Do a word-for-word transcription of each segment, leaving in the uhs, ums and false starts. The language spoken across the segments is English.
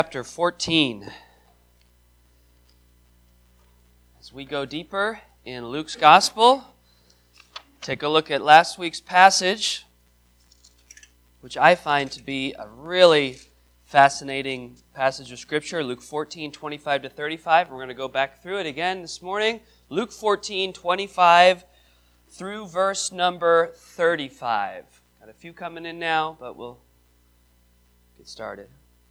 Chapter fourteen. As we go deeper in Luke's Gospel, take a look at last week's passage, which I find to be a really fascinating passage of Scripture, Luke fourteen, twenty-five to thirty-five. We're going to go back through it again this morning. Luke fourteen, twenty-five through verse number thirty-five. Got a few coming in now, but we'll get started.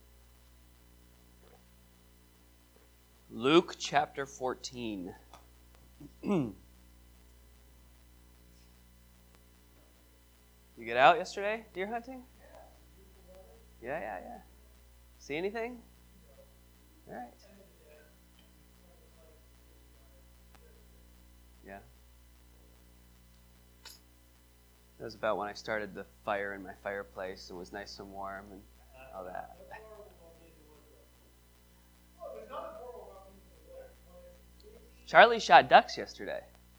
Luke chapter fourteen. You get out yesterday, deer hunting? Yeah, yeah, yeah. See anything? All right. Yeah. That was about when I started the fire in my fireplace and was nice and warm and all that. Charlie shot ducks yesterday.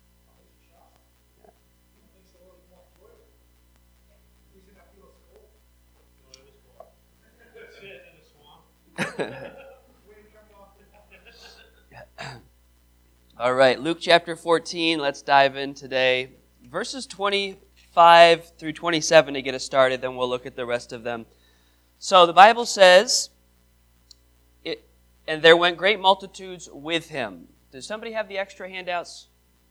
All right, Luke chapter fourteen, let's dive in today. Verses twenty-five through twenty-seven to get us started, then we'll look at the rest of them. So the Bible says, it, and there went great multitudes with him. Does somebody have the extra handouts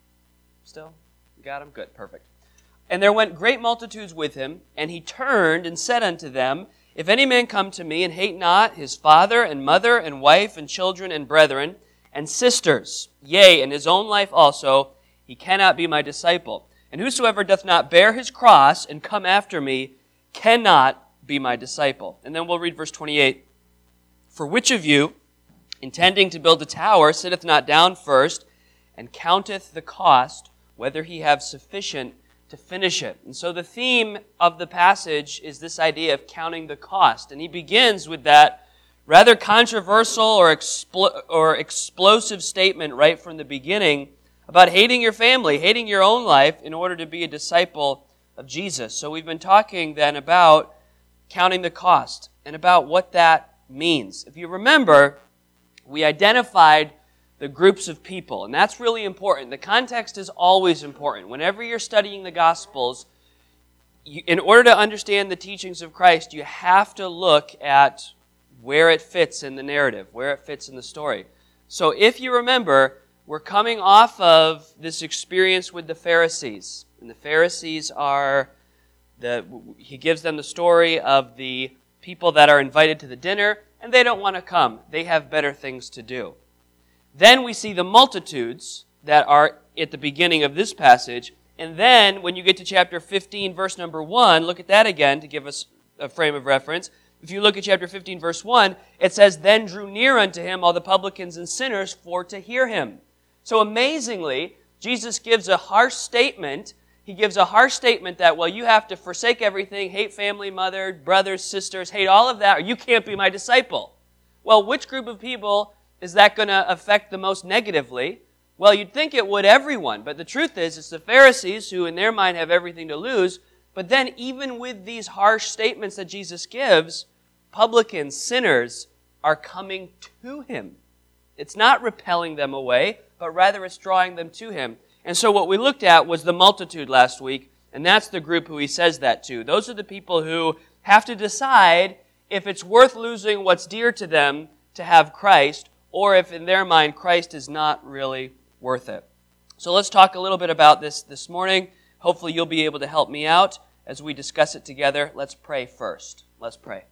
still? You got them? Good, perfect. And there went great multitudes with him, and he turned and said unto them, If any man come to me and hate not his father and mother and wife and children and brethren and sisters, yea, and his own life also, he cannot be my disciple. And whosoever doth not bear his cross and come after me cannot be my disciple. And then we'll read verse twenty-eight. For which of you, intending to build a tower, sitteth not down first, and counteth the cost, whether he have sufficient to finish it. And so the theme of the passage is this idea of counting the cost. And he begins with that rather controversial or, expl- or explosive statement right from the beginning about hating your family, hating your own life in order to be a disciple of Jesus. So we've been talking then about counting the cost and about what that means. If you remember, we identified the groups of people, and that's really important. The context is always important. Whenever you're studying the Gospels, you, in order to understand the teachings of Christ, you have to look at where it fits in the narrative, where it fits in the story. So if you remember, we're coming off of this experience with the Pharisees. And the Pharisees are, the he gives them the story of the people that are invited to the dinner, and they don't want to come. They have better things to do. Then we see the multitudes that are at the beginning of this passage. And then when you get to chapter fifteen, verse number one, look at that again to give us a frame of reference. If you look at chapter fifteen, verse one, it says, Then drew near unto him all the publicans and sinners for to hear him. So amazingly, Jesus gives a harsh statement. He gives a harsh statement that, well, you have to forsake everything, hate family, mother, brothers, sisters, hate all of that, or you can't be my disciple. Well, which group of people is that going to affect the most negatively? Well, you'd think it would everyone, but the truth is it's the Pharisees who in their mind have everything to lose. But then even with these harsh statements that Jesus gives, publicans, sinners are coming to him. It's not repelling them away, but rather it's drawing them to him. And so what we looked at was the multitude last week, and that's the group who he says that to. Those are the people who have to decide if it's worth losing what's dear to them to have Christ, or if in their mind Christ is not really worth it. So let's talk a little bit about this this morning. Hopefully you'll be able to help me out as we discuss it together. Let's pray first. Let's pray.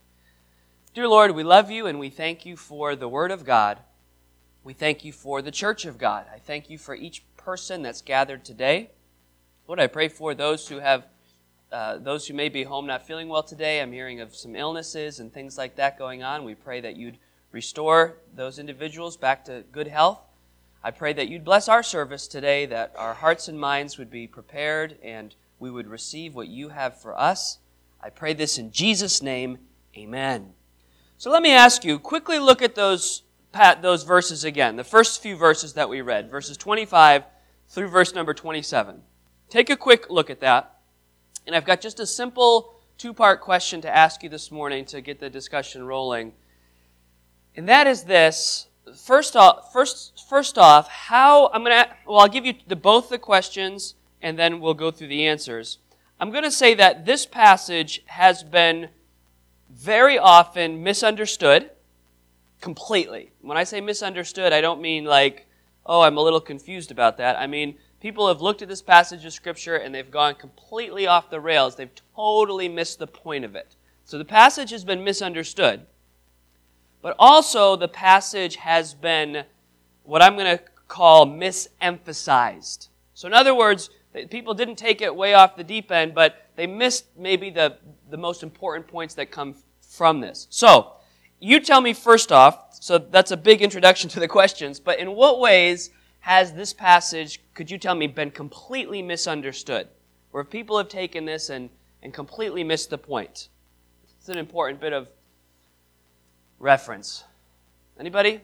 Dear Lord, we love you and we thank you for the Word of God. We thank you for the Church of God. I thank you for each person that's gathered today. Lord, I pray for those who have, uh, those who may be home not feeling well today. I'm hearing of some illnesses and things like that going on. We pray that you'd restore those individuals back to good health. I pray that you'd bless our service today, that our hearts and minds would be prepared and we would receive what you have for us. I pray this in Jesus' name, amen. So let me ask you, quickly look at those Pat, those verses again, the first few verses that we read, verses twenty-five through verse number twenty-seven. Take a quick look at that. And I've got just a simple two-part question to ask you this morning to get the discussion rolling. And that is this. First off, first, first off, how I'm going to, well, I'll give you the, both the questions, and then we'll go through the answers. I'm going to say that this passage has been very often misunderstood completely. When I say misunderstood, I don't mean like, oh, I'm a little confused about that. I mean, people have looked at this passage of Scripture and they've gone completely off the rails. They've totally missed the point of it. So the passage has been misunderstood. But also the passage has been what I'm going to call misemphasized. So in other words, people didn't take it way off the deep end, but they missed maybe the, the most important points that come from this. So, you tell me first off, so that's a big introduction to the questions, but in what ways has this passage, could you tell me, been completely misunderstood? Where people have taken this and, and completely missed the point? It's an important bit of reference. Anybody?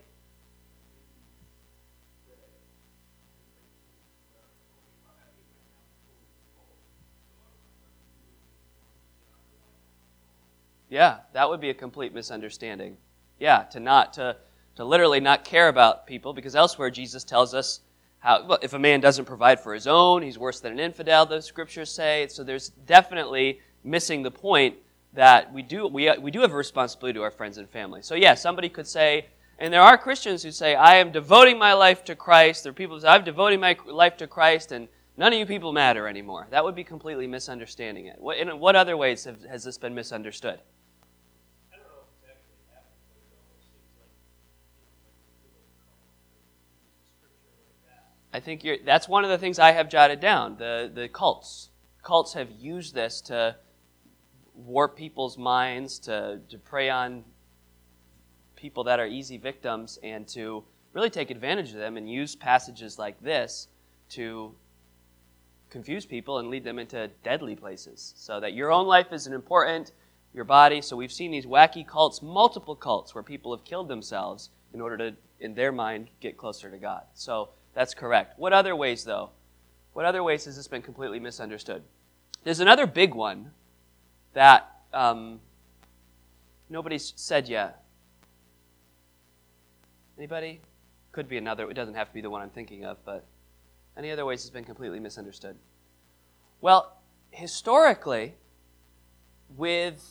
Yeah, that would be a complete misunderstanding. Yeah, to not, to, to literally not care about people, because elsewhere Jesus tells us how, well, if a man doesn't provide for his own, he's worse than an infidel, the Scriptures say. So there's definitely missing the point that we do we we do have a responsibility to our friends and family. So yeah, somebody could say, and there are Christians who say, I am devoting my life to Christ. There are people who say, I'm devoting my life to Christ, and none of you people matter anymore. That would be completely misunderstanding it. What, in what other ways have, has this been misunderstood? I don't know if it's actually happened, but it almost seems like, you know, like scripture like that. I think you're, that's one of the things I have jotted down. The the cults. Cults have used this to warp people's minds, to, to prey on people that are easy victims, and to really take advantage of them and use passages like this to confuse people and lead them into deadly places. So that your own life isn't important, your body. So we've seen these wacky cults, multiple cults, where people have killed themselves in order to, in their mind, get closer to God. So that's correct. What other ways, though? What other ways has this been completely misunderstood? There's another big one that um, nobody's said yet. Anybody? Could be another. It doesn't have to be the one I'm thinking of, but any other ways it's been completely misunderstood? Well, historically, with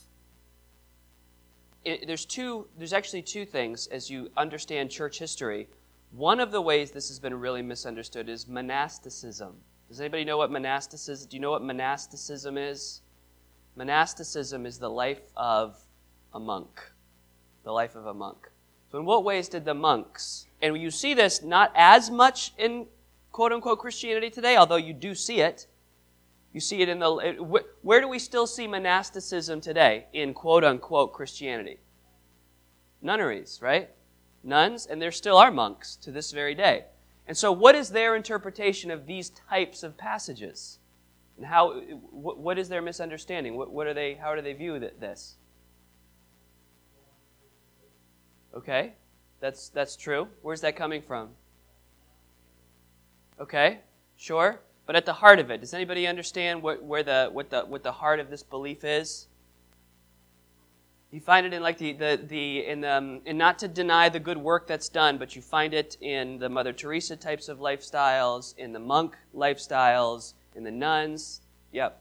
it, there's two. There's actually two things as you understand church history. One of the ways this has been really misunderstood is monasticism. Does anybody know what monasticism? Do you know what monasticism is? Monasticism is the life of a monk. The life of a monk. So in what ways did the monks, and you see this not as much in quote-unquote Christianity today, although you do see it. You see it in the, it, where do we still see monasticism today in quote-unquote Christianity? Nunneries, right? Nuns, and there still are monks to this very day. And so what is their interpretation of these types of passages? And how? What is their misunderstanding? What, what are they? How do they view this? Okay, that's that's true. Where's that coming from? Okay, sure. But at the heart of it, does anybody understand what where the what the what the heart of this belief is? You find it in like the the the in um in not to deny the good work that's done, but you find it in the Mother Teresa types of lifestyles, in the monk lifestyles, in the nuns. Yep.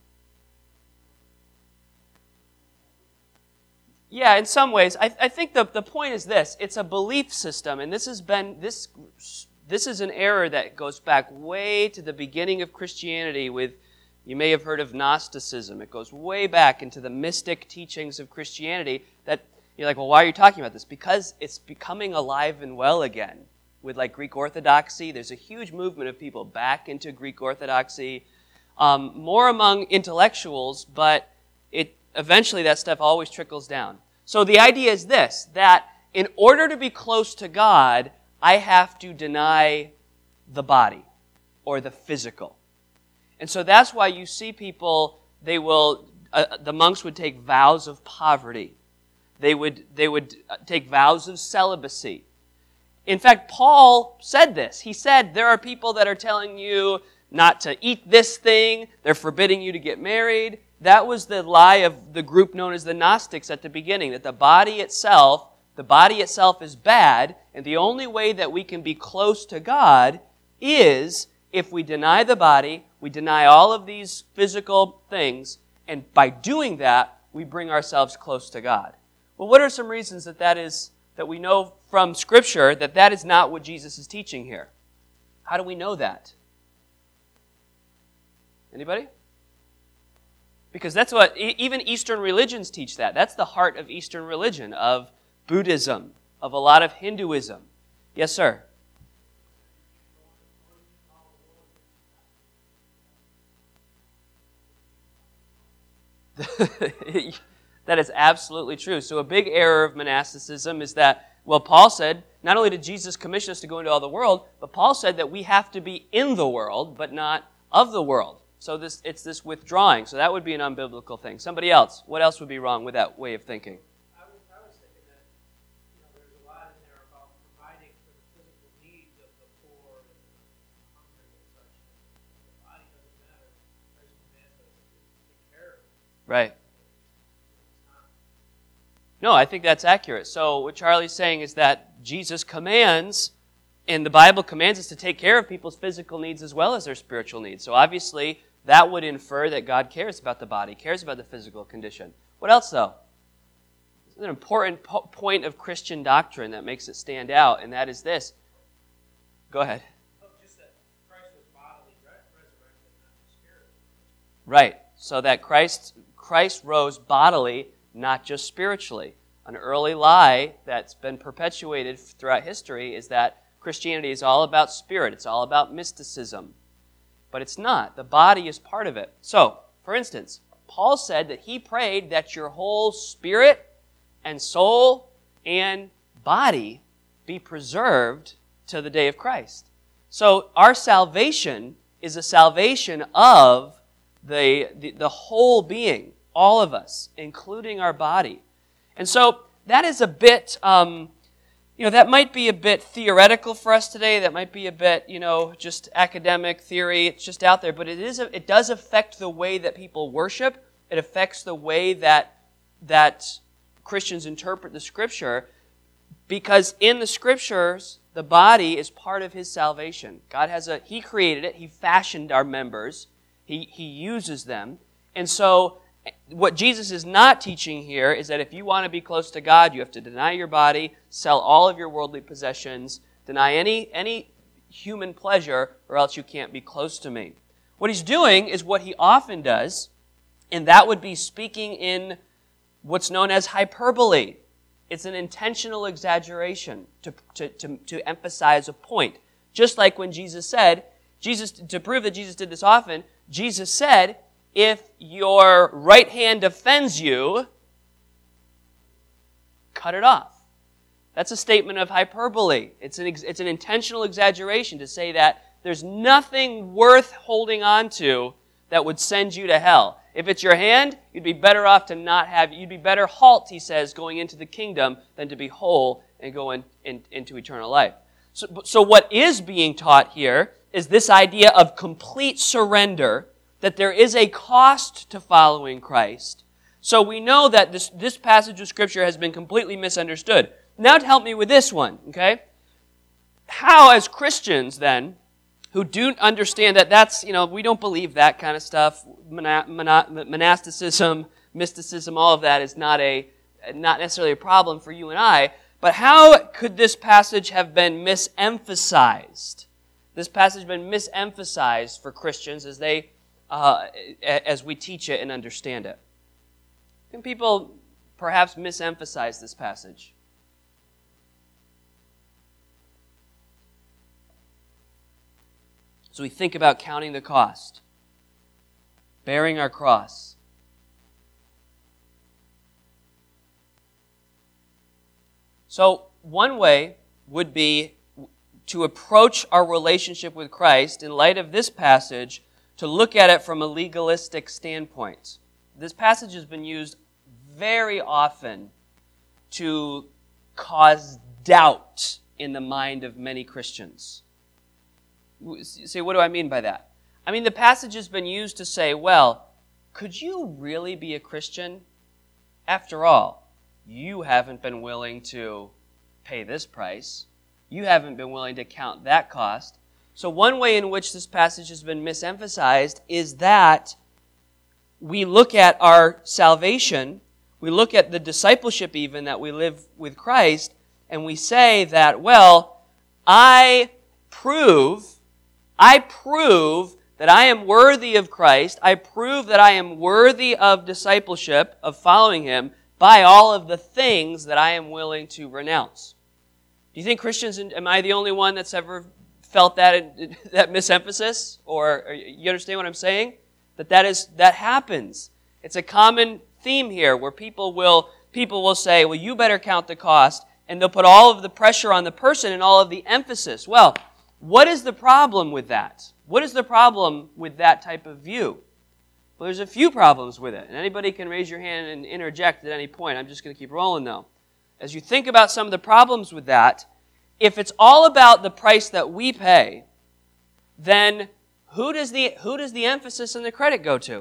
Yeah, in some ways. I, I think the, the point is this. It's a belief system, and this has been this this is an error that goes back way to the beginning of Christianity with, you may have heard of Gnosticism. It goes way back into the mystic teachings of Christianity that you're like, well, why are you talking about this? Because it's becoming alive and well again. With like Greek Orthodoxy, there's a huge movement of people back into Greek Orthodoxy. Um, more among intellectuals, but it eventually that stuff always trickles down. So the idea is this, that in order to be close to God, I have to deny the body or the physical. And so that's why you see people, they will, uh, the monks would take vows of poverty. They would, they would take vows of celibacy. In fact, Paul said this. He said, there are people that are telling you not to eat this thing. They're forbidding you to get married. That was the lie of the group known as the Gnostics at the beginning, that the body itself The body itself is bad, and the only way that we can be close to God is if we deny the body, we deny all of these physical things, and by doing that, we bring ourselves close to God. Well, what are some reasons that that is, that we know from Scripture that that is not what Jesus is teaching here? How do we know that? Anybody? Because that's what, even Eastern religions teach that. That's the heart of Eastern religion, of Buddhism, of a lot of Hinduism. Yes, sir? That is absolutely true. So a big error of monasticism is that, well, Paul said, not only did Jesus commission us to go into all the world, but Paul said that we have to be in the world, but not of the world. So this it's this withdrawing. So that would be an unbiblical thing. Somebody else, what else would be wrong with that way of thinking? I was, I was thinking that, you know, there's a lot in there about providing for the physical needs of the poor and the hungry and such. The body doesn't matter. Christ commands us to take care of it. Right. It's not. No, I think that's accurate. So what Charlie's saying is that Jesus commands, and the Bible commands us to take care of people's physical needs as well as their spiritual needs. So obviously, that would infer that God cares about the body, cares about the physical condition. What else, though? This is an important po- point of Christian doctrine that makes it stand out, and that is this. Go ahead. Oh, just that Christ was bodily re- resurrected, not spiritually. Right. So that Christ Christ rose bodily, not just spiritually. An early lie that's been perpetuated throughout history is that Christianity is all about spirit. It's all about mysticism. But it's not. The body is part of it. So, for instance, Paul said that he prayed that your whole spirit and soul and body be preserved to the day of Christ. So our salvation is a salvation of the, the, the whole being, all of us, including our body. And so that is a bit... Um, You know, that might be a bit theoretical for us today. That might be a bit, you know, just academic theory. It's just out there. But it is. A, it does affect the way that people worship. It affects the way that that Christians interpret the Scripture. Because in the Scriptures, the body is part of His salvation. God has a, He created it. He fashioned our members. He, he uses them. And so what Jesus is not teaching here is that if you want to be close to God, you have to deny your body, sell all of your worldly possessions, deny any, any human pleasure, or else you can't be close to me. What he's doing is what he often does, and that would be speaking in what's known as hyperbole. It's an intentional exaggeration to, to, to, to emphasize a point. Just like when Jesus said, Jesus, to prove that Jesus did this often, Jesus said, if your right hand offends you, cut it off. That's a statement of hyperbole. It's an, it's an intentional exaggeration to say that there's nothing worth holding on to that would send you to hell. If it's your hand, you'd be better off to not have, you'd be better halt, he says, going into the kingdom than to be whole and go in, in, into eternal life. So, so what is being taught here is this idea of complete surrender, that there is a cost to following Christ. So we know that this, this passage of Scripture has been completely misunderstood. Now to help me with this one, okay? How, as Christians, then, who do understand that that's, you know, we don't believe that kind of stuff, monasticism, mysticism, all of that is not a, not necessarily a problem for you and I, but how could this passage have been misemphasized? This passage has been misemphasized for Christians as they Uh, as we teach it and understand it. Can people perhaps misemphasize this passage? So we think about counting the cost, bearing our cross. So one way would be to approach our relationship with Christ in light of this passage, to look at it from a legalistic standpoint. This passage has been used very often to cause doubt in the mind of many Christians. You say, what do I mean by that? I mean, the passage has been used to say, well, could you really be a Christian? After all, you haven't been willing to pay this price. You haven't been willing to count that cost. So one way in which this passage has been misemphasized is that we look at our salvation, we look at the discipleship even that we live with Christ, and we say that, well, I prove, I prove that I am worthy of Christ. I prove that I am worthy of discipleship, of following Him, by all of the things that I am willing to renounce. Do you think Christians, am I the only one that's ever felt that that misemphasis? Or, or you understand what I'm saying? That that is that happens. It's a common theme here where people will people will say, well, you better count the cost, and they'll put all of the pressure on the person and all of the emphasis. Well, what is the problem with that? What is the problem with that type of view? Well, there's a few problems with it, and anybody can raise your hand and interject at any point. I'm just going to keep rolling, though. As you think about some of the problems with that, if it's all about the price that we pay, then who does the who does the emphasis and the credit go to?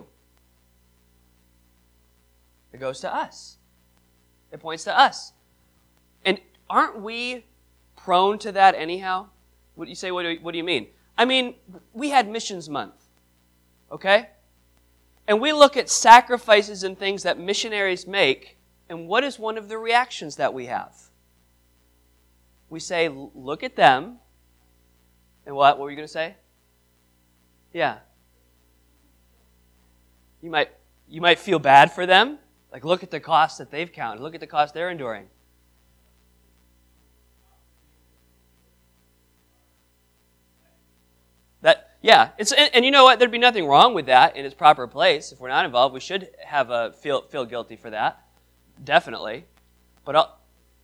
It goes to us. It points to us. And aren't we prone to that anyhow? What you say? What do you, what do you mean? I mean, we had Missions Month, okay? And we look at sacrifices and things that missionaries make, and what is one of the reactions that we have? We say, look at them. And what? What were you going to say? Yeah. You might you might feel bad for them. Like, look at the cost that they've counted. Look at the cost they're enduring. That yeah, it's and, and you know what? There'd be nothing wrong with that in its proper place. If we're not involved, we should have a feel feel guilty for that. Definitely. But I'll,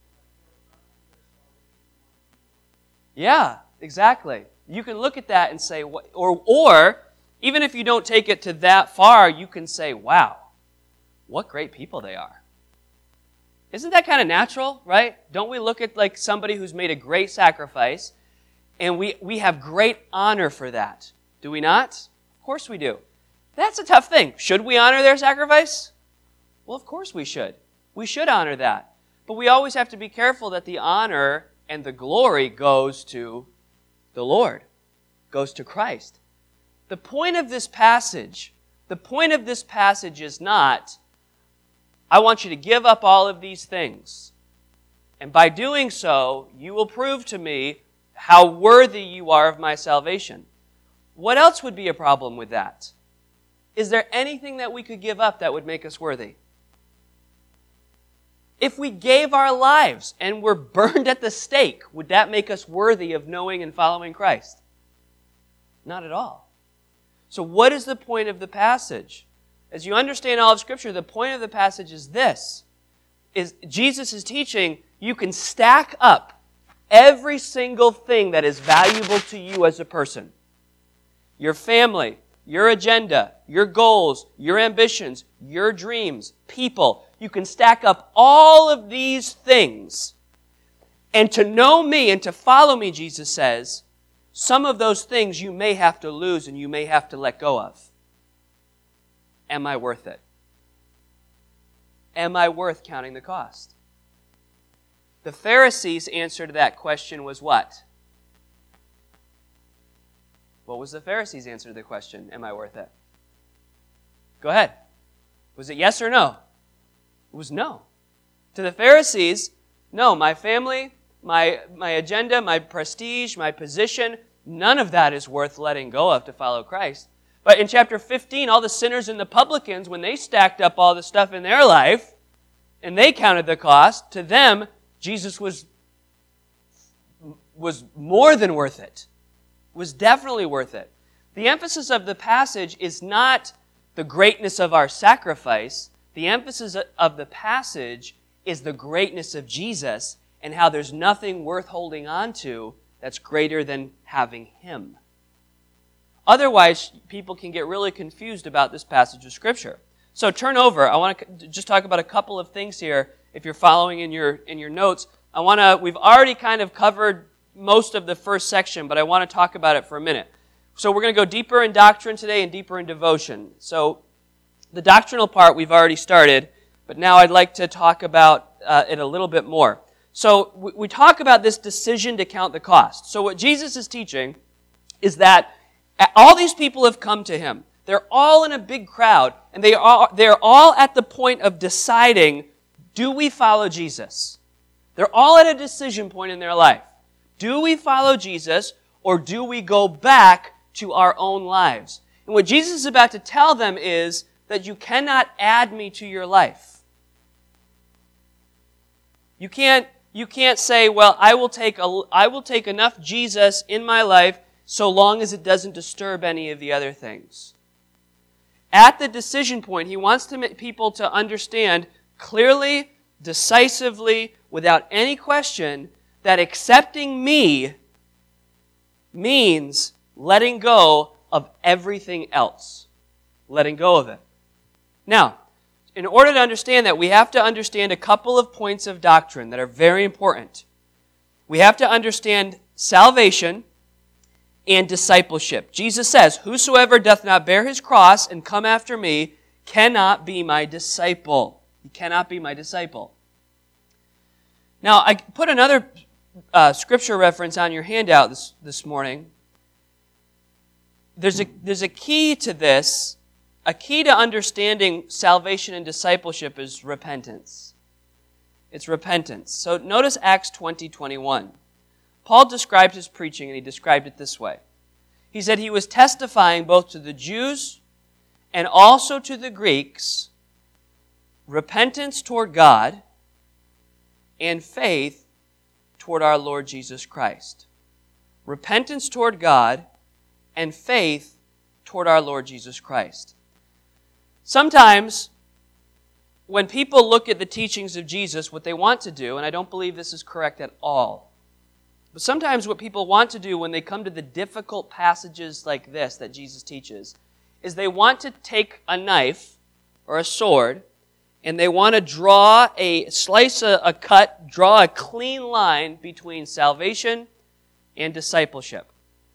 yeah, exactly. You can look at that and say, or or even if you don't take it to that far, you can say, wow, what great people they are. Isn't that kind of natural, right? Don't we look at like somebody who's made a great sacrifice, and we, we have great honor for that? Do we not? Of course we do. That's a tough thing. Should we honor their sacrifice? Well, of course we should. We should honor that. But we always have to be careful that the honor and the glory goes to the Lord, goes to Christ. The point of this passage, the point of this passage is not, I want you to give up all of these things. And by doing so, you will prove to me how worthy you are of my salvation. What else would be a problem with that? Is there anything that we could give up that would make us worthy? If we gave our lives and were burned at the stake, would that make us worthy of knowing and following Christ? Not at all. So what is the point of the passage? As you understand all of Scripture, the point of the passage is this. Is Jesus is teaching you can stack up every single thing that is valuable to you as a person. Your family, your agenda, your goals, your ambitions, your dreams, people. You can stack up all of these things. And to know me and to follow me, Jesus says, some of those things you may have to lose and you may have to let go of. Am I worth it? Am I worth counting the cost? The Pharisees' answer to that question was what? What was the Pharisees' answer to the question? Am I worth it? Go ahead. Was it yes or no? It was no. To the Pharisees, no, my family, my, my agenda, my prestige, my position, none of that is worth letting go of to follow Christ. But in chapter fifteen, all the sinners and the publicans, when they stacked up all the stuff in their life and they counted the cost, to them, Jesus was, was more than worth it. Was definitely worth it. The emphasis of the passage is not the greatness of our sacrifice. The emphasis of the passage is the greatness of Jesus and how there's nothing worth holding on to that's greater than having Him. Otherwise, people can get really confused about this passage of Scripture. So turn over. I want to just talk about a couple of things here. If you're following in your in your notes, I want to. We've already kind of covered most of the first section, but I want to talk about it for a minute. So we're going to go deeper in doctrine today and deeper in devotion. So the doctrinal part we've already started, But now I'd like to talk about uh, it a little bit more. So we, we talk about this decision to count the cost. So what Jesus is teaching is that all these people have come to him. They're all in a big crowd, and they are, they're all at the point of deciding, do we follow Jesus? They're all at a decision point in their life. Do we follow Jesus, or do we go back to our own lives? And what Jesus is about to tell them is that you cannot add me to your life. You can't, you can't say, well, I will take a, I will take enough Jesus in my life so long as it doesn't disturb any of the other things. At the decision point, he wants to make people to understand clearly, decisively, without any question, that accepting me means letting go of everything else. Letting go of it. Now, in order to understand that, we have to understand a couple of points of doctrine that are very important. We have to understand salvation and discipleship. Jesus says, whosoever doth not bear his cross and come after me cannot be my disciple. He cannot be my disciple. Now, I put another uh, scripture reference on your handout this, this morning. There's a, there's a key to this. A key to understanding salvation and discipleship is repentance. It's repentance. So notice Acts twenty twenty-one. Paul described his preaching, and he described it this way. He said he was testifying both to the Jews and also to the Greeks repentance toward God and faith toward our Lord Jesus Christ. Repentance toward God and faith toward our Lord Jesus Christ. Sometimes, when people look at the teachings of Jesus, what they want to do, and I don't believe this is correct at all, but sometimes what people want to do when they come to the difficult passages like this that Jesus teaches, is they want to take a knife or a sword, and they want to draw a, slice a, a cut, draw a clean line between salvation and discipleship.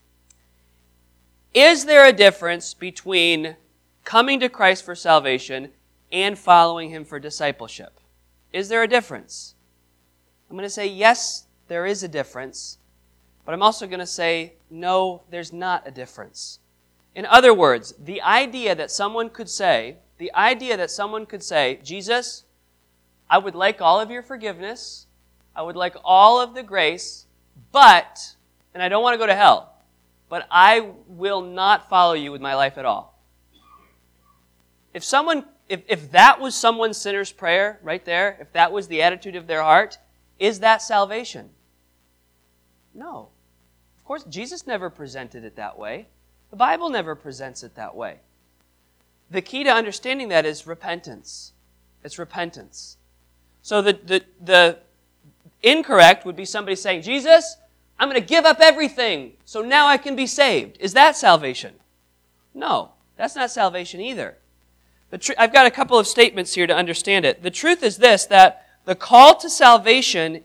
Is there a difference between coming to Christ for salvation and following him for discipleship? Is there a difference? I'm going to say yes, there is a difference, but I'm also going to say no, there's not a difference. In other words, the idea that someone could say, the idea that someone could say, Jesus, I would like all of your forgiveness, I would like all of the grace, but, and I don't want to go to hell, but I will not follow you with my life at all. If someone, if, if that was someone's sinner's prayer right there, if that was the attitude of their heart, is that salvation? No. Of course, Jesus never presented it that way. The Bible never presents it that way. The key to understanding that is repentance. It's repentance. So the, the, the incorrect would be somebody saying, Jesus, I'm going to give up everything so now I can be saved. Is that salvation? No, that's not salvation either. The tr- I've got a couple of statements here to understand it. The truth is this, that the call to salvation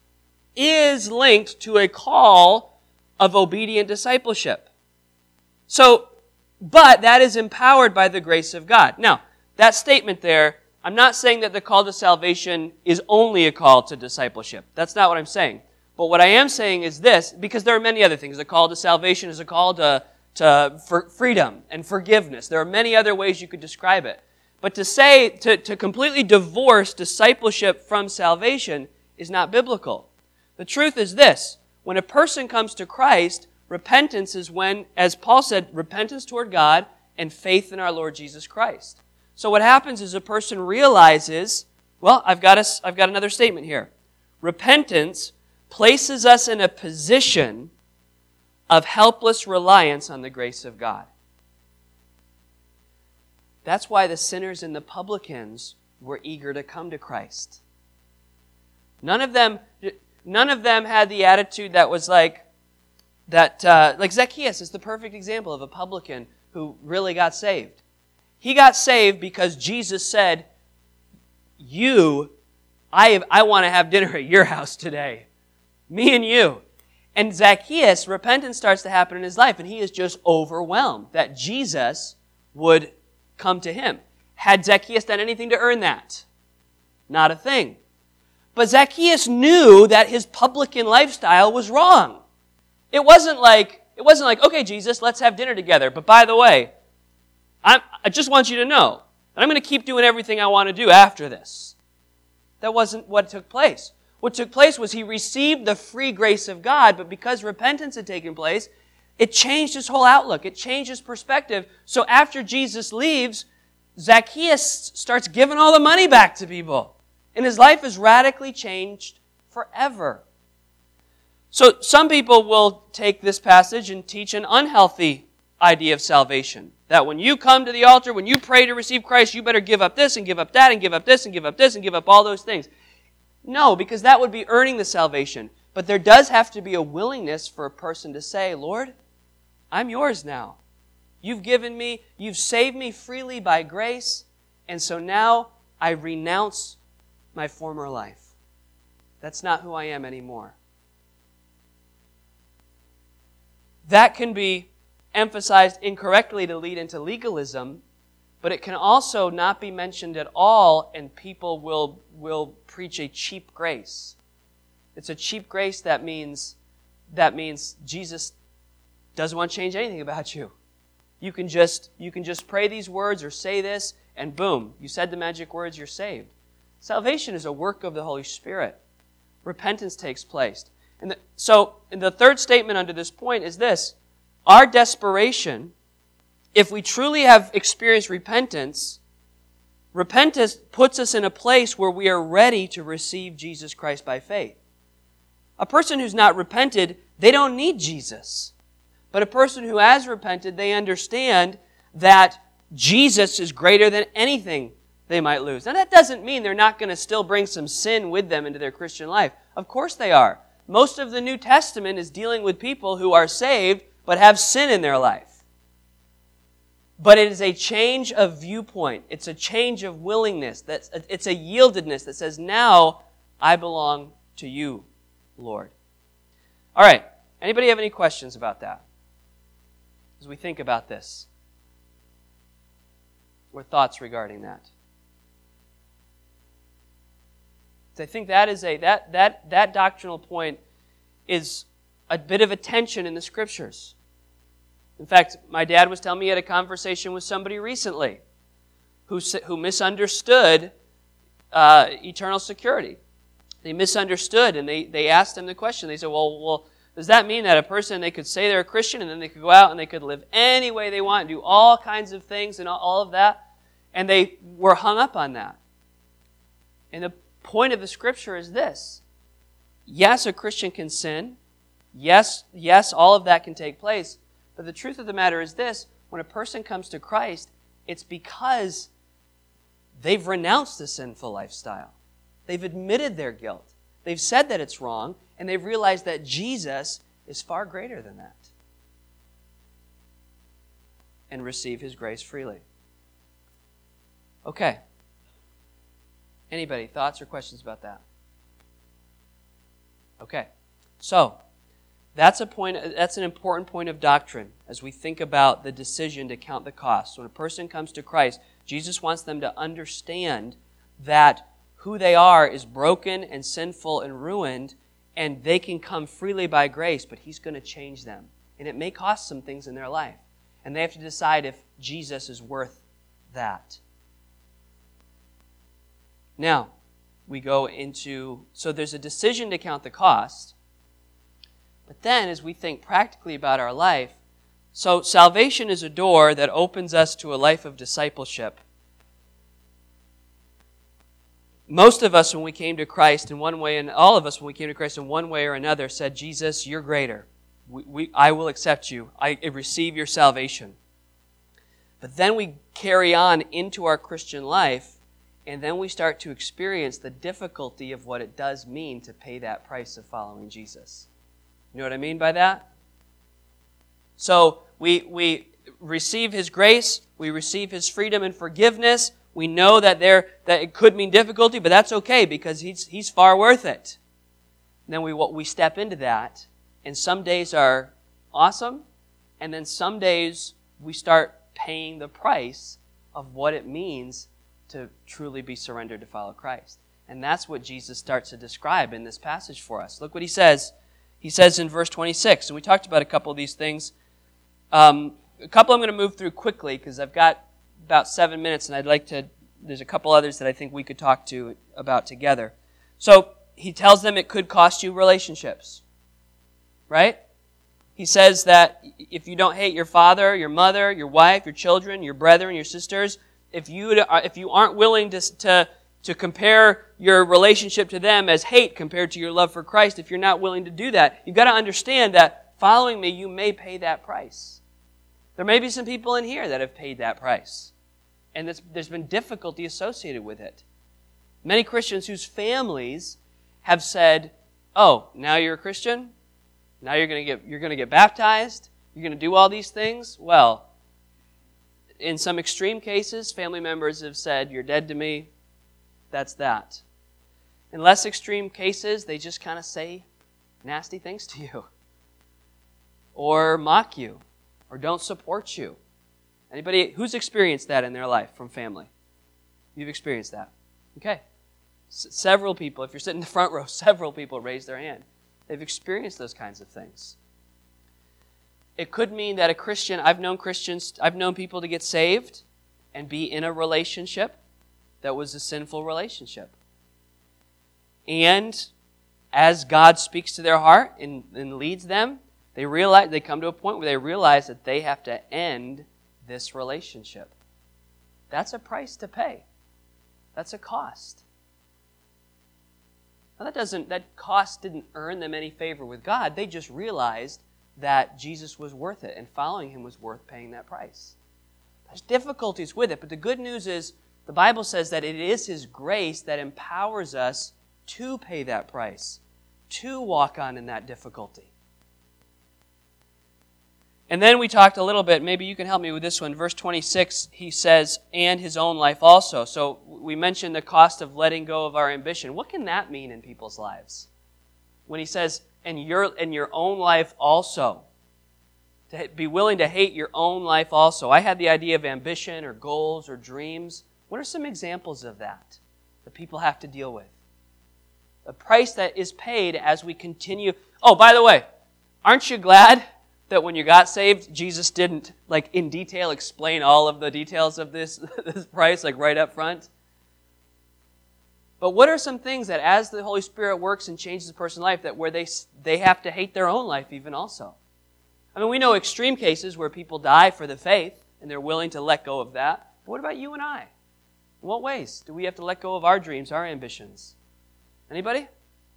is linked to a call of obedient discipleship. So, but that is empowered by the grace of God. Now, that statement there, I'm not saying that the call to salvation is only a call to discipleship. That's not what I'm saying. But what I am saying is this, because there are many other things. The call to salvation is a call to to for freedom and forgiveness. There are many other ways you could describe it. But to say, to, to completely divorce discipleship from salvation is not biblical. The truth is this, when a person comes to Christ, repentance is when, as Paul said, repentance toward God and faith in our Lord Jesus Christ. So what happens is a person realizes, well, I've got a, I've got another statement here. Repentance places us in a position of helpless reliance on the grace of God. That's why the sinners and the publicans were eager to come to Christ. None of them, none of them had the attitude that was like, that, uh, like Zacchaeus is the perfect example of a publican who really got saved. He got saved because Jesus said, you, I, I want to have dinner at your house today. Me and you. And Zacchaeus, repentance starts to happen in his life, and he is just overwhelmed that Jesus would come to him. Had Zacchaeus done anything to earn that? Not a thing. But Zacchaeus knew that his publican lifestyle was wrong. It wasn't like, it wasn't like, okay, Jesus, let's have dinner together. But by the way, I'm, I just want you to know that I'm going to keep doing everything I want to do after this. That wasn't what took place. What took place was he received the free grace of God, but because repentance had taken place, it changed his whole outlook. It changed his perspective. So after Jesus leaves, Zacchaeus starts giving all the money back to people. And his life is radically changed forever. So some people will take this passage and teach an unhealthy idea of salvation. That when you come to the altar, when you pray to receive Christ, you better give up this and give up that and give up this and give up this and give up all those things. No, because that would be earning the salvation. But there does have to be a willingness for a person to say, Lord, I'm yours now. You've given me, you've saved me freely by grace, and so now I renounce my former life. That's not who I am anymore. That can be emphasized incorrectly to lead into legalism, but it can also not be mentioned at all, and people will, will preach a cheap grace. It's a cheap grace that means, that means Jesus doesn't want to change anything about you. You can just, you can just pray these words or say this, and boom, you said the magic words, you're saved. Salvation is a work of the Holy Spirit. Repentance takes place. And the, so, and the third statement under this point is this. Our desperation, if we truly have experienced repentance, repentance puts us in a place where we are ready to receive Jesus Christ by faith. A person who's not repented, they don't need Jesus. But a person who has repented, they understand that Jesus is greater than anything they might lose. Now that doesn't mean they're not going to still bring some sin with them into their Christian life. Of course they are. Most of the New Testament is dealing with people who are saved but have sin in their life. But it is a change of viewpoint. It's a change of willingness. That's a, it's a yieldedness that says, now I belong to you, Lord. All right. Anybody have any questions about that? As we think about this. Or thoughts regarding that? I think that is a that that that doctrinal point is a bit of a tension in the Scriptures. In fact, my dad was telling me he had a conversation with somebody recently who who misunderstood uh, eternal security. They misunderstood, and they, they asked him the question. They said, well, well, does that mean that a person, they could say they're a Christian, and then they could go out and they could live any way they want and do all kinds of things and all, all of that? And they were hung up on that. And the point of the Scripture is this. Yes, a Christian can sin. Yes, yes, all of that can take place. But the truth of the matter is this. When a person comes to Christ, it's because they've renounced the sinful lifestyle. They've admitted their guilt. They've said that it's wrong, and they've realized that Jesus is far greater than that. And receive His grace freely. Okay. Anybody, thoughts or questions about that? Okay. So, that's a point, that's an important point of doctrine as we think about the decision to count the cost. When a person comes to Christ, Jesus wants them to understand that who they are is broken and sinful and ruined, and they can come freely by grace, but He's going to change them. And it may cost some things in their life. And they have to decide if Jesus is worth that. Now, we go into, so there's a decision to count the cost. But then, as we think practically about our life, so salvation is a door that opens us to a life of discipleship. Most of us, when we came to Christ in one way, and all of us, when we came to Christ in one way or another, said, Jesus, you're greater. We, we, I will accept you. I receive your salvation. But then we carry on into our Christian life, and then we start to experience the difficulty of what it does mean to pay that price of following Jesus. You know what I mean by that? So we we receive His grace, we receive His freedom and forgiveness. We know that there that it could mean difficulty, but that's okay because He's He's far worth it. And then we we step into that, and some days are awesome, and then some days we start paying the price of what it means to truly be surrendered to follow Christ. And that's what Jesus starts to describe in this passage for us. Look what he says. He says in verse twenty-six, and we talked about a couple of these things. Um, a couple I'm going to move through quickly because I've got about seven minutes, and I'd like to, there's a couple others that I think we could talk to about together. So he tells them it could cost you relationships, right? He says that if you don't hate your father, your mother, your wife, your children, your brethren, your sisters, if you if you aren't willing to to to compare your relationship to them as hate compared to your love for Christ, if you're not willing to do that, you've got to understand that following me, you may pay that price. There may be some people in here that have paid that price, and there's been difficulty associated with it. Many Christians whose families have said, "Oh, now you're a Christian? Now you're going to get you're going to get baptized? You're going to do all these things?" Well, in some extreme cases, family members have said, "You're dead to me." That's that. In less extreme cases, they just kind of say nasty things to you, or mock you, or don't support you. Anybody who's experienced that in their life from family? You've experienced that. Okay. S- several people, if you're sitting in the front row, several people raise their hand. They've experienced those kinds of things. It could mean that a Christian, I've known Christians, I've known people to get saved and be in a relationship that was a sinful relationship. And as God speaks to their heart and, and leads them, they realize they come to a point where they realize that they have to end this relationship. That's a price to pay. That's a cost. Now that doesn't that cost didn't earn them any favor with God. They just realized that Jesus was worth it and following him was worth paying that price. There's difficulties with it, but the good news is the Bible says that it is his grace that empowers us to pay that price, to walk on in that difficulty. And then we talked a little bit, maybe you can help me with this one. Verse twenty-six, he says, and his own life also. So we mentioned the cost of letting go of our ambition. What can that mean in people's lives? When he says, and your, and your own life also. To be willing to hate your own life also. I had the idea of ambition or goals or dreams. What are some examples of that that people have to deal with? The price that is paid as we continue. Oh, by the way, aren't you glad that when you got saved, Jesus didn't, like, in detail explain all of the details of this, this price, like, right up front? But what are some things that as the Holy Spirit works and changes a person's life, that where they they have to hate their own life even also? I mean, we know extreme cases where people die for the faith, and they're willing to let go of that. But what about you and I? In what ways do we have to let go of our dreams, our ambitions? Anybody?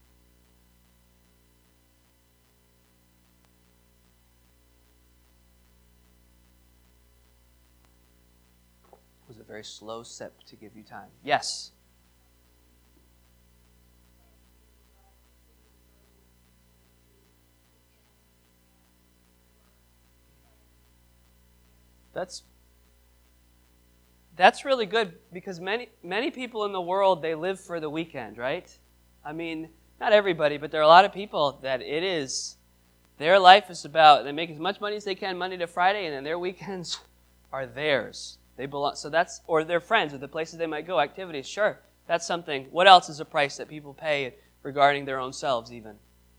It was a very slow sip to give you time. Yes? That's that's really good because many many people in the world, they live for the weekend, right? I mean, not everybody, but there are a lot of people that it is, their life is about, they make as much money as they can Monday to Friday, and then their weekends are theirs. They belong, so that's, or their friends, or the places they might go, activities, sure. That's something. What else is a price that people pay regarding their own selves even?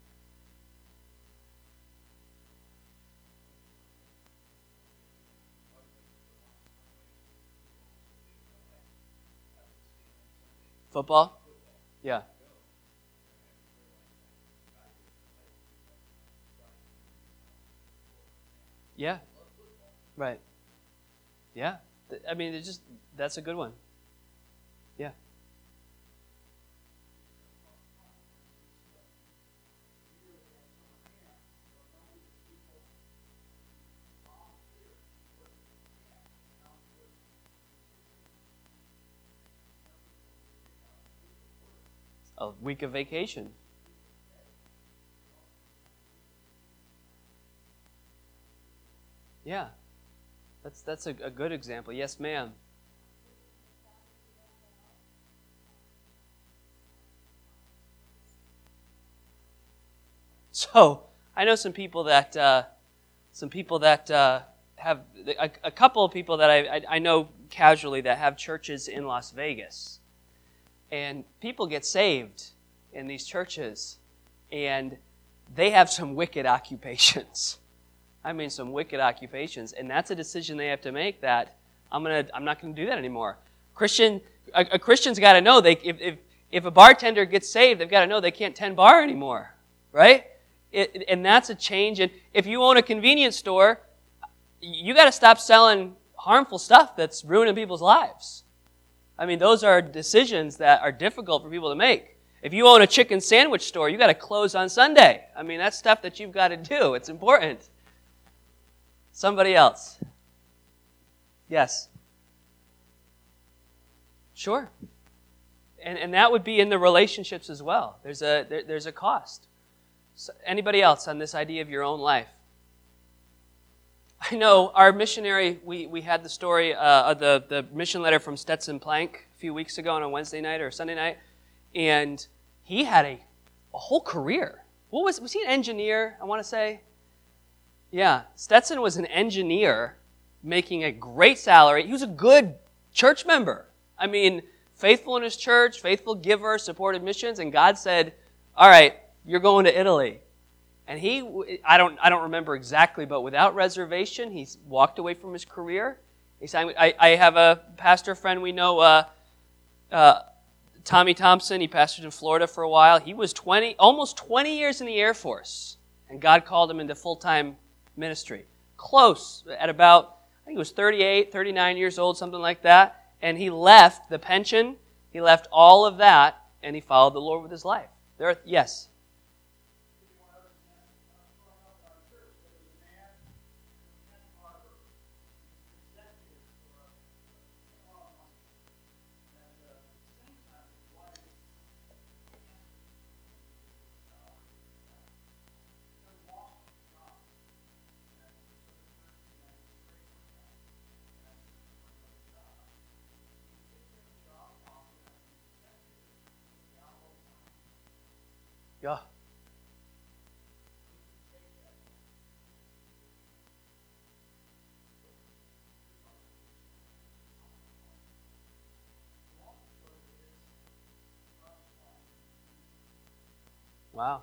Football? Yeah. Yeah. Right. Yeah. I mean, it's just, that's a good one. Yeah. A week of vacation. Yeah. That's that's a, a good example. Yes, ma'am. So I know some people that uh, some people that uh, have a, a couple of people that I, I I know casually that have churches in Las Vegas, And people get saved in these churches, and they have some wicked occupations. I mean, some wicked occupations, and that's a decision they have to make. That I'm gonna, I'm not gonna do that anymore. Christian, a, a Christian's got to know they if, if if a bartender gets saved, they've got to know they can't tend bar anymore, right? It, and that's a change. And if you own a convenience store, you got to stop selling harmful stuff that's ruining people's lives. I mean, those are decisions that are difficult for people to make. If you own a chicken sandwich store, you got to close on Sunday. I mean, that's stuff that you've got to do. It's important. Somebody else. Yes. Sure. And and that would be in the relationships as well. There's a there, there's a cost. So anybody else on this idea of your own life? I know our missionary, we, we had the story, uh, of the, the mission letter from Stetson Plank a few weeks ago on a Wednesday night or Sunday night, and he had a, a whole career. What was, was he an engineer, I want to say? Yeah, Stetson was an engineer making a great salary. He was a good church member. I mean, faithful in his church, faithful giver, supported missions, and God said, all right, you're going to Italy. And he, I don't I don't remember exactly, but without reservation, he walked away from his career. He said, I, I have a pastor friend we know, uh, uh, Tommy Thompson. He pastored in Florida for a while. He was twenty, almost twenty years in the Air Force, and God called him into full-time ministry. Close, at about, I think he was thirty-eight, thirty-nine years old, something like that. And he left the pension, he left all of that, and he followed the Lord with his life. There, are, yes. Yeah. Wow.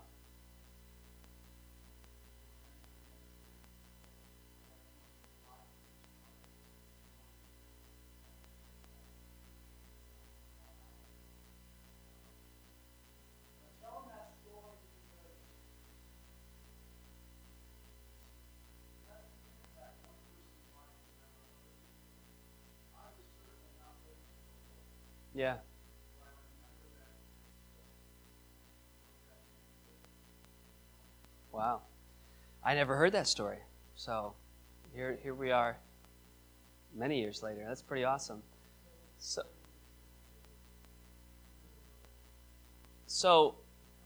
Yeah. Wow. I never heard that story. So here here we are many years later. That's pretty awesome. So So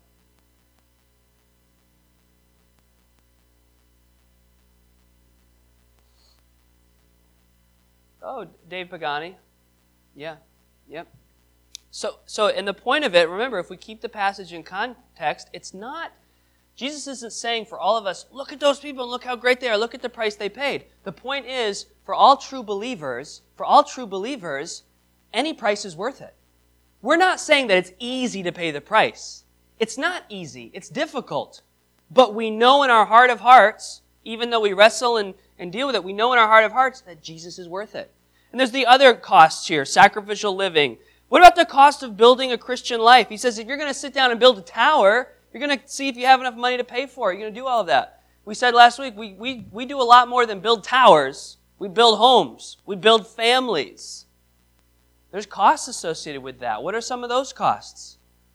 Oh, Dave Pagani. Yeah. Yep. So, so, and the point of it, remember, if we keep the passage in context, it's not, Jesus isn't saying for all of us, look at those people and look how great they are, look at the price they paid. The point is, for all true believers, for all true believers, any price is worth it. We're not saying that it's easy to pay the price. It's not easy. It's difficult. But we know in our heart of hearts, even though we wrestle and, and deal with it, we know in our heart of hearts that Jesus is worth it. And there's the other costs here, sacrificial living. What about the cost of building a Christian life? He says if you're going to sit down and build a tower, you're going to see if you have enough money to pay for it. You're going to do all of that. We said last week, we, we, we do a lot more than build towers. We build homes. We build families. There's costs associated with that. What are some of those costs?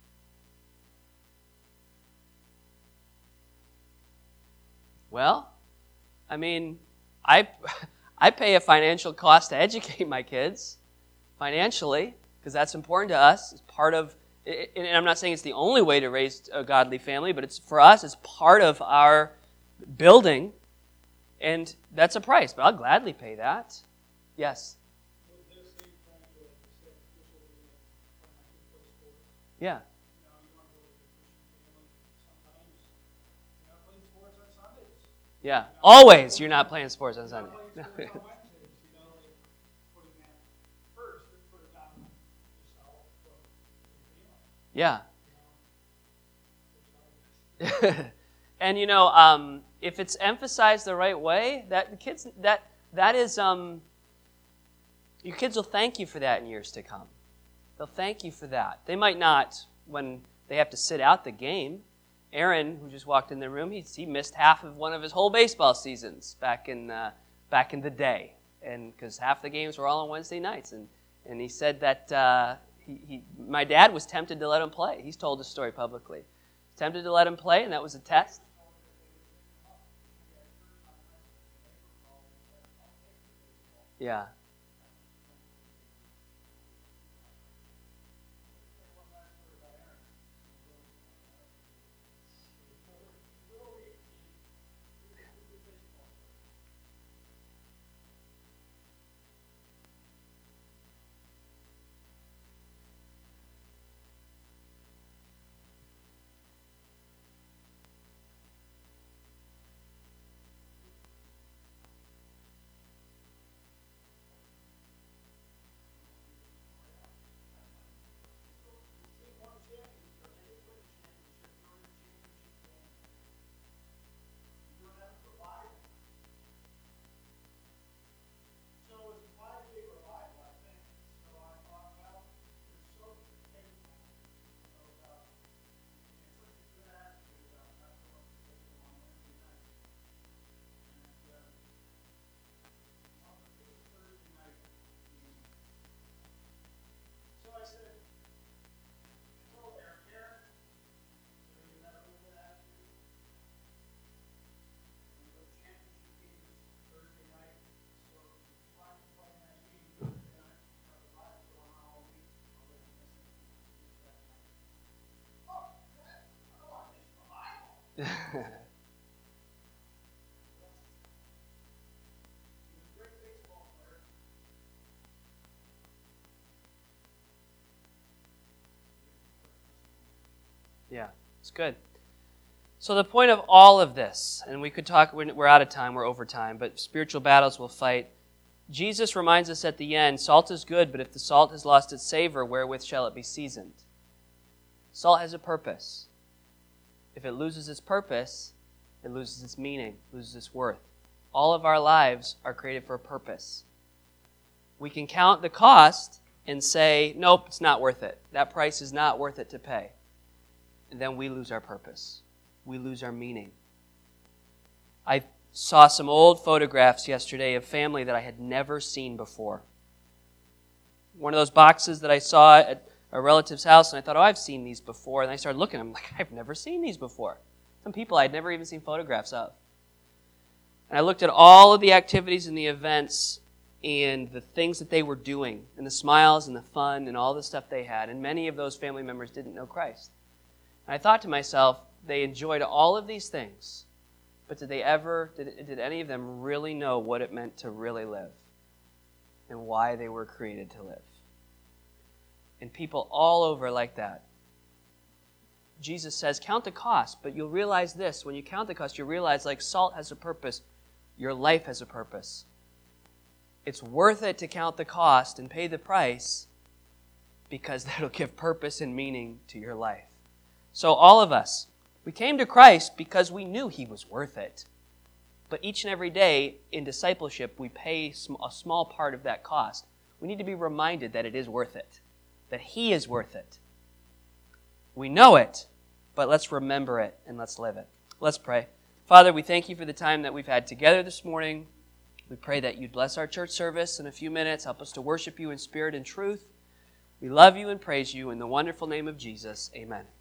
Well, I mean, I, I pay a financial cost to educate my kids financially, because that's important to us. It's part of, and I'm not saying it's the only way to raise a godly family, but it's for us, it's part of our building, and that's a price, but I'll gladly pay that. Yes? Yeah. Yeah. Always you're not playing sports on Sunday. Yeah. And you know, um, if it's emphasized the right way, that the kids that that is um, your kids will thank you for that in years to come. They'll thank you for that. They might not when they have to sit out the game. Aaron, who just walked in the room, he he missed half of one of his whole baseball seasons back in uh, back in the day, and because half the games were all on Wednesday nights, and and he said that uh, he, he my dad was tempted to let him play. He's told the story publicly. Tempted to let him play, and that was a test. Yeah. Yeah, it's good. So the point of all of this, and we could talk, we're out of time, we're over time, but spiritual battles we'll fight. Jesus reminds us at the end, salt is good, but if the salt has lost its savor, wherewith shall it be seasoned? Salt has a purpose. If it loses its purpose, it loses its meaning, loses its worth. All of our lives are created for a purpose. We can count the cost and say, nope, it's not worth it. That price is not worth it to pay. And then we lose our purpose. We lose our meaning. I saw some old photographs yesterday of family that I had never seen before. One of those boxes that I saw at a relative's house, and I thought, oh, I've seen these before. And I started looking, I'm like, I've never seen these before. Some people I'd never even seen photographs of. And I looked at all of the activities and the events and the things that they were doing, and the smiles and the fun and all the stuff they had. And many of those family members didn't know Christ. And I thought to myself, they enjoyed all of these things, but did they ever, did, did any of them really know what it meant to really live and why they were created to live? And people all over like that. Jesus says, count the cost, but you'll realize this. When you count the cost, you realize like salt has a purpose. Your life has a purpose. It's worth it to count the cost and pay the price because that'll give purpose and meaning to your life. So all of us, we came to Christ because we knew He was worth it. But each and every day in discipleship, we pay a small part of that cost. We need to be reminded that it is worth it, that He is worth it. We know it, but let's remember it and let's live it. Let's pray. Father, we thank You for the time that we've had together this morning. We pray that You'd bless our church service in a few minutes. Help us to worship You in spirit and truth. We love You and praise You in the wonderful name of Jesus. Amen.